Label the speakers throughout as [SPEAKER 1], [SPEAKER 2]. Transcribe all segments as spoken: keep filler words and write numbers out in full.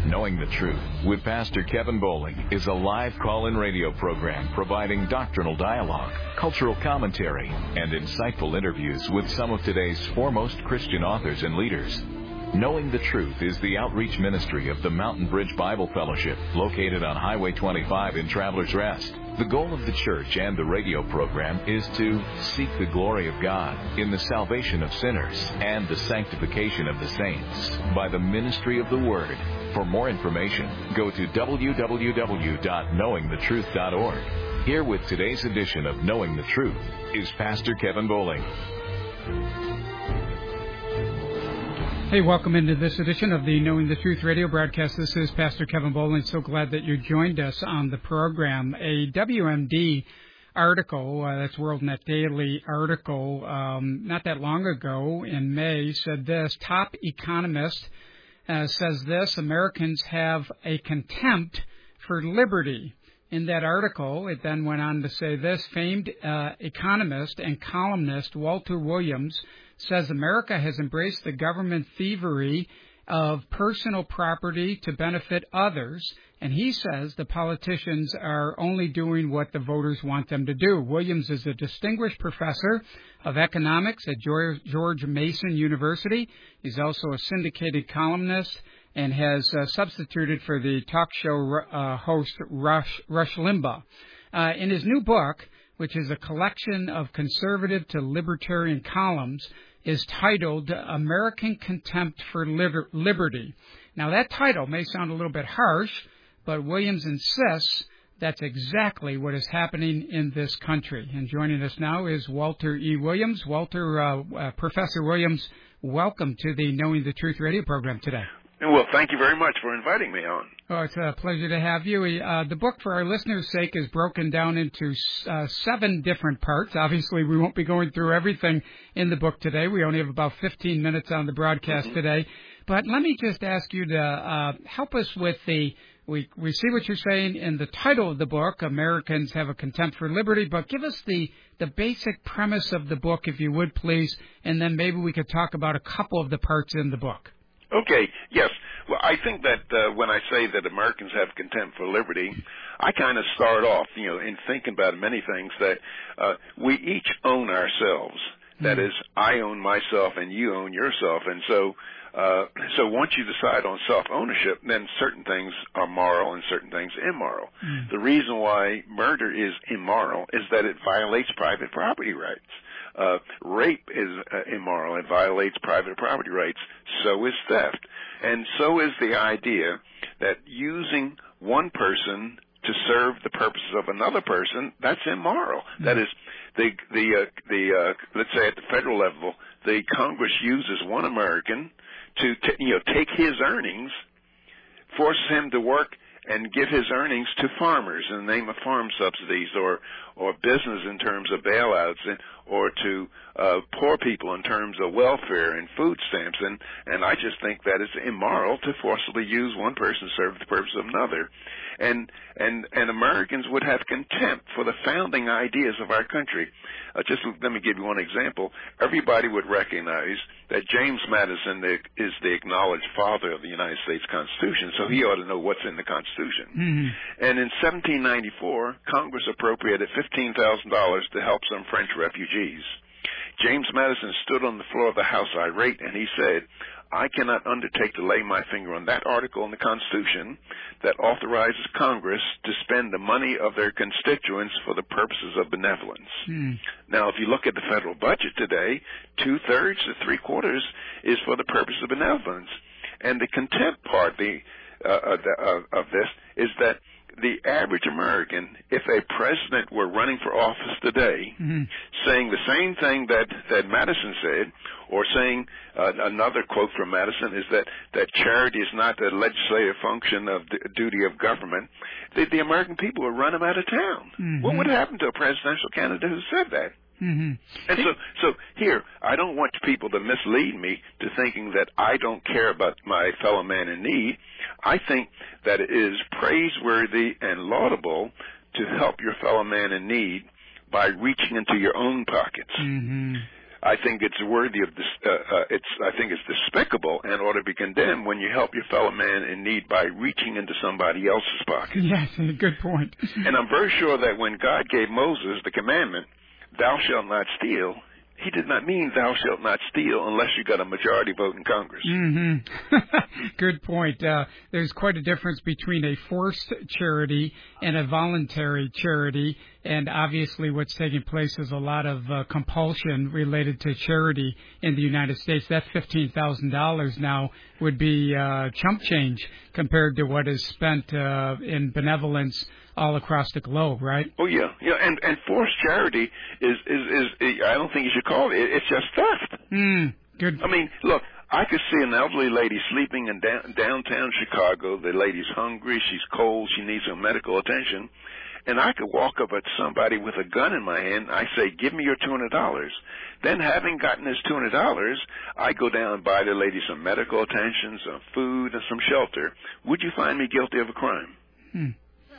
[SPEAKER 1] Knowing the Truth with Pastor Kevin Bowling is a live call-in radio program providing doctrinal dialogue, cultural commentary, and insightful interviews with some of today's foremost Christian authors and leaders. Knowing the Truth is the outreach ministry of the Mountain Bridge Bible Fellowship, located on Highway twenty-five in Travelers Rest. The goal of the church and the radio program is to seek the glory of God in the salvation of sinners and the sanctification of the saints by the ministry of the Word. For more information, go to w w w dot knowing the truth dot org. Here with today's edition of Knowing the Truth is Pastor Kevin Bowling.
[SPEAKER 2] Hey, welcome into this edition of the Knowing the Truth radio broadcast. This is Pastor Kevin Bowling. So glad that you joined us on the program. A W M D article, uh, that's World Net Daily article, um, not that long ago in May, said this: top economist uh, says this: Americans have a contempt for liberty. In that article, it then went on to say this: famed uh, economist and columnist Walter Williams says America has embraced the government thievery of personal property to benefit others, and he says the politicians are only doing what the voters want them to do. Williams is a distinguished professor of economics at George Mason University. He's also a syndicated columnist and has uh, substituted for the talk show uh, host Rush, Rush Limbaugh. Uh, in his new book, which is a collection of conservative to libertarian columns, is titled American Contempt for Liber- Liberty. Now, that title may sound a little bit harsh, but Williams insists that's exactly what is happening in this country. And joining us now is Walter E. Williams. Walter, uh, uh, Professor Williams, welcome to the Knowing the Truth radio program today.
[SPEAKER 3] Well, thank you very much for inviting me on.
[SPEAKER 2] Oh, it's a pleasure to have you. Uh, the book, for our listeners' sake, is broken down into uh, seven different parts. Obviously, we won't be going through everything in the book today. We only have about fifteen minutes on the broadcast mm-hmm. today. But let me just ask you to uh, help us with the, we, we see what you're saying in the title of the book, Americans Have a Contempt for Liberty, but give us the, the basic premise of the book, if you would, please, and then maybe we could talk about a couple of the parts in the book.
[SPEAKER 3] Okay, yes. Well, I think that uh, when I say that Americans have contempt for liberty, I kind of start off, you know, in thinking about many things that uh, we each own ourselves. Mm-hmm. That is, I own myself and you own yourself. And so uh, so once you decide on self-ownership, then certain things are moral and certain things immoral. Mm-hmm. The reason why murder is immoral is that it violates private property rights. Uh, rape is uh, immoral. It violates private property rights. So is theft. And so is the idea that using one person to serve the purposes of another person, that's immoral. Mm-hmm. That is, the, the, uh, the, uh, let's say at the federal level, the Congress uses one American to, t- you know, take his earnings, forces him to work and give his earnings to farmers in the name of farm subsidies, or or business in terms of bailouts, and, or to uh, poor people in terms of welfare and food stamps. And, and I just think that it's immoral to forcibly use one person to serve the purpose of another. And and and Americans would have contempt for the founding ideas of our country. Uh, just let me give you one example. Everybody would recognize that James Madison is the acknowledged father of the United States Constitution, so he ought to know what's in the Constitution. Mm-hmm. And in seventeen ninety-four, Congress appropriated fifteen thousand dollars to help some French refugees. James Madison stood on the floor of the House irate, and he said, I cannot undertake to lay my finger on that article in the Constitution that authorizes Congress to spend the money of their constituents for the purposes of benevolence. Mm. Now, if you look at the federal budget today, two-thirds to three-quarters is for the purpose of benevolence. And the contempt part the, uh, of, the, of this is that the average American, if a president were running for office today, mm-hmm. saying the same thing that, that Madison said, or saying uh, another quote from Madison is that, that charity is not the legislative function of the duty of government, the, the American people would run him out of town. Mm-hmm. What would happen to a presidential candidate who said that? Mm-hmm. And so, so here, I don't want people to mislead me to thinking that I don't care about my fellow man in need. I think that it is praiseworthy and laudable to help your fellow man in need by reaching into your own pockets. Mm-hmm. I think it's worthy of this. Uh, uh, it's I think it's despicable and ought to be condemned when you help your fellow man in need by reaching into somebody else's pocket.
[SPEAKER 2] Yes, good point.
[SPEAKER 3] And I'm very sure that when God gave Moses the commandment, "Thou shalt not steal," He did not mean "thou shalt not steal" unless you got a majority vote in Congress.
[SPEAKER 2] Mm-hmm. Good point. Uh, there's quite a difference between a forced charity and a voluntary charity, and obviously what's taking place is a lot of uh, compulsion related to charity in the United States. That fifteen thousand dollars now would be uh, chump change compared to what is spent uh, in benevolence all across the globe, right?
[SPEAKER 3] Oh yeah, yeah, and and forced charity is is is I don't think you should call it. It's just theft.
[SPEAKER 2] Mm, good.
[SPEAKER 3] I mean, look, I could see an elderly lady sleeping in down, downtown Chicago. The lady's hungry, she's cold, she needs some medical attention, and I could walk up at somebody with a gun in my hand. I say, "Give me your two hundred dollars." Then, having gotten this two hundred dollars, I go down and buy the lady some medical attention, some food, and some shelter. Would you find me guilty of a crime?
[SPEAKER 2] Hmm.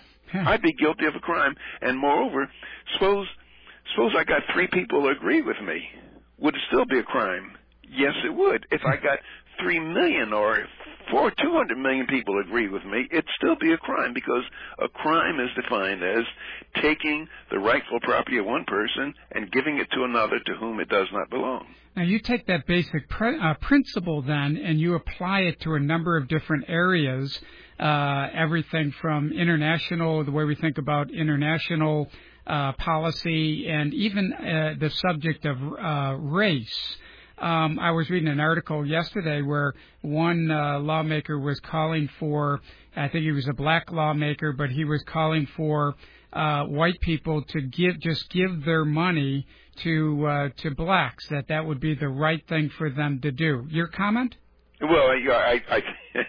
[SPEAKER 3] I'd be guilty of a crime. And moreover, suppose suppose I got three people who agree with me. Would it still be a crime? Yes, it would. If I got three million or four, two hundred million people agree with me, it'd still be a crime, because a crime is defined as taking the rightful property of one person and giving it to another to whom it does not belong.
[SPEAKER 2] Now, you take that basic pr- uh, principle then and you apply it to a number of different areas, uh, everything from international, the way we think about international uh, policy, and even uh, the subject of uh, race. Um, I was reading an article yesterday where one uh, lawmaker was calling for, I think he was a black lawmaker, but he was calling for uh, white people to give, just give their money to uh, to blacks, that that would be the right thing for them to do. Your comment?
[SPEAKER 3] Well, I I,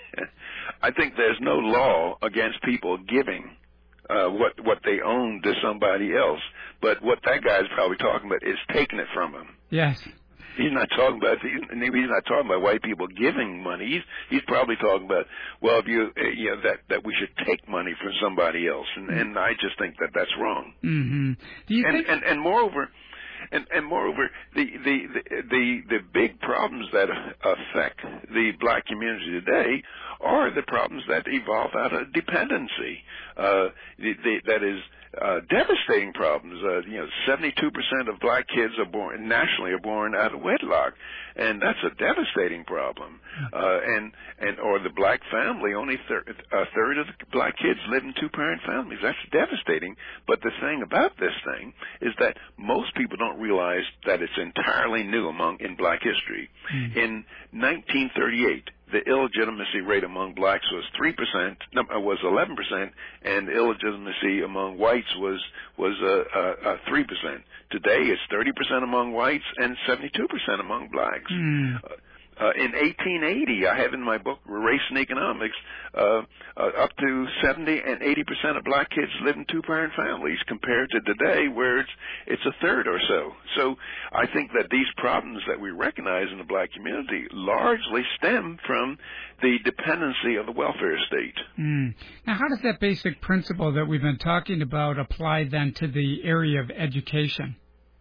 [SPEAKER 3] I think there's no law against people giving uh, what what they own to somebody else, but what that guy's probably talking about is taking it from them.
[SPEAKER 2] Yes.
[SPEAKER 3] He's not talking about he's not talking about white people giving money. He's he's probably talking about, well, if you you know, that that we should take money from somebody else, and mm-hmm. and I just think that that's wrong.
[SPEAKER 2] Mm-hmm. Do you
[SPEAKER 3] and,
[SPEAKER 2] think?
[SPEAKER 3] And and moreover, and and moreover, the the the the, the big problems that affect the black community today are the problems that evolve out of dependency. Uh, the, the, that is. Uh, devastating problems. Uh, you know, seventy-two percent of black kids are born nationally are born out of wedlock, and that's a devastating problem. Uh, and and or the black family, only thir- a third of the black kids live in two-parent families. That's devastating. But the thing about this thing is that most people don't realize that it's entirely new among in black history. Mm-hmm. In nineteen thirty-eight. The illegitimacy rate among blacks was three percent, no, was eleven percent, and the illegitimacy among whites was was uh, uh, uh, three percent. Today, it's thirty percent among whites and seventy-two percent among blacks. Mm. Uh, uh, in eighteen eighty, I have in my book Race and Economics, uh, uh, up to seventy and eighty percent of black kids live in two-parent families, compared to today where it's it's a third or so. So I think that these problems that we recognize in the black community largely stem from the dependency of the welfare state.
[SPEAKER 2] Mm. Now, how does that basic principle that we've been talking about apply then to the area of education?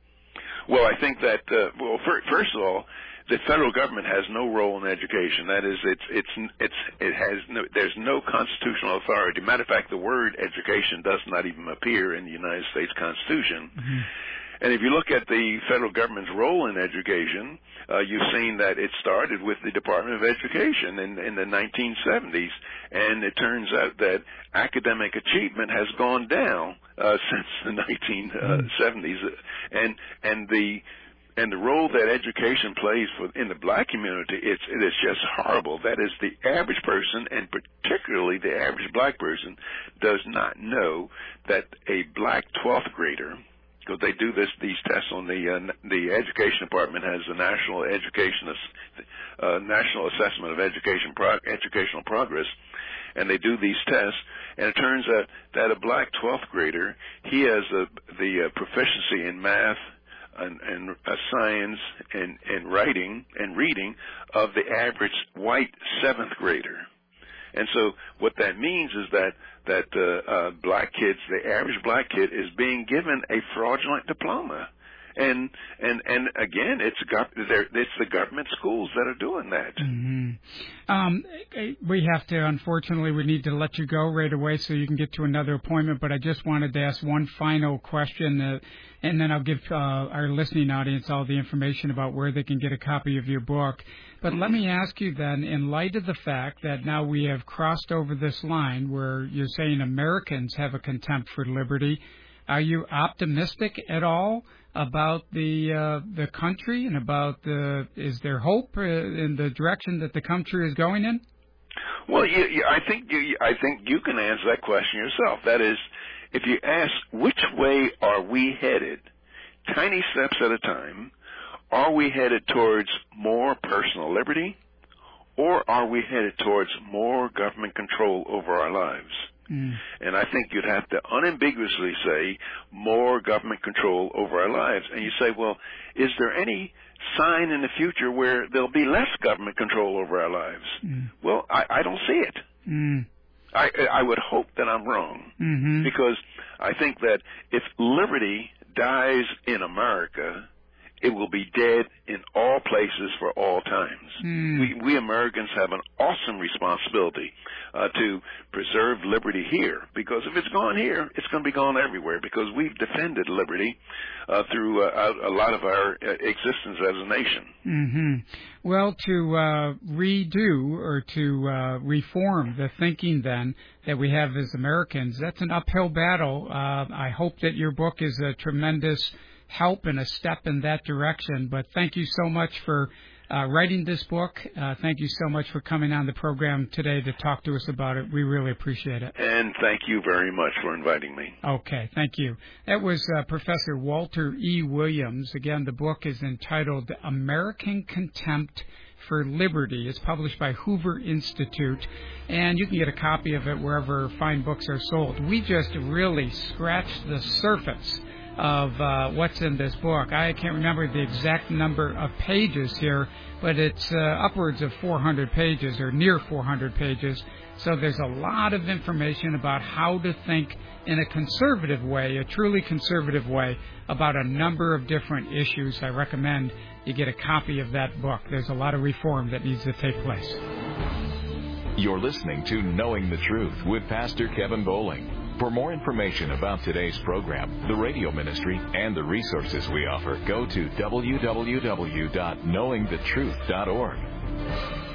[SPEAKER 3] Well, I think that, uh, well, for, first of all, the federal government has no role in education. That is, it's it's it's it has no, there's no constitutional authority. Matter of fact, the word education does not even appear in the United States Constitution. Mm-hmm. And if you look at the federal government's role in education, uh, you've seen that it started with the Department of Education in, in the nineteen seventies, and it turns out that academic achievement has gone down uh, since the nineteen seventies, and and the And the role that education plays for in the black community, it's, it is just horrible. That is, the average person, and particularly the average black person, does not know that a black twelfth grader, because they do this these tests on the uh, the education department has the national education uh, national assessment of education pro- educational progress, and they do these tests, and it turns out that a black twelfth grader, he has a, the uh, proficiency in math, and, and uh, science and, and writing and reading of the average white seventh grader. And so what that means is that that uh, uh, black kids, the average black kid, is being given a fraudulent diploma. And and and again, it's gov- it's the government schools that are doing that.
[SPEAKER 2] Mm-hmm. Um, we have to, unfortunately, we need to let you go right away so you can get to another appointment. But I just wanted to ask one final question, uh, and then I'll give uh, our listening audience all the information about where they can get a copy of your book. But let me ask you then, in light of the fact that now we have crossed over this line where you're saying Americans have a contempt for liberty, are you optimistic at all about the uh, the country and about the is there hope uh, in the direction that the country is going in?
[SPEAKER 3] Well, you, you, I think you, I think you can answer that question yourself. That is, if you ask which way are we headed, tiny steps at a time, are we headed towards more personal liberty, or are we headed towards more government control over our lives? Mm. And I think you'd have to unambiguously say more government control over our lives. And you say, well, is there any sign in the future where there'll be less government control over our lives? Mm. Well, I, I don't see it. Mm. I, I would hope that I'm wrong, mm-hmm. because I think that if liberty dies in America, it will be dead in all places for all times. Mm. We, we Americans have an awesome responsibility uh, to preserve liberty here, because if it's gone here, it's going to be gone everywhere, because we've defended liberty uh, through uh, a lot of our uh, existence as a nation.
[SPEAKER 2] Mm-hmm. Well, to uh, redo or to uh, reform the thinking then that we have as Americans, that's an uphill battle. Uh, I hope that your book is a tremendous help and a step in that direction. But thank you so much for uh, writing this book. Uh, thank you so much for coming on the program today to talk to us about it. We really appreciate it.
[SPEAKER 3] And thank you very much for inviting me.
[SPEAKER 2] Okay, thank you. That was uh, Professor Walter E. Williams. Again, the book is entitled American Contempt for Liberty. It's published by Hoover Institute, and you can get a copy of it wherever fine books are sold. We just really scratched the surface of uh, what's in this book. I can't remember the exact number of pages here, but it's uh, upwards of four hundred pages or near four hundred pages. So there's a lot of information about how to think in a conservative way, a truly conservative way, about a number of different issues. I recommend you get a copy of that book. There's a lot of reform that needs to take place.
[SPEAKER 1] You're listening to Knowing the Truth with Pastor Kevin Bowling. For more information about today's program, the radio ministry, and the resources we offer, go to w w w dot knowing the truth dot org.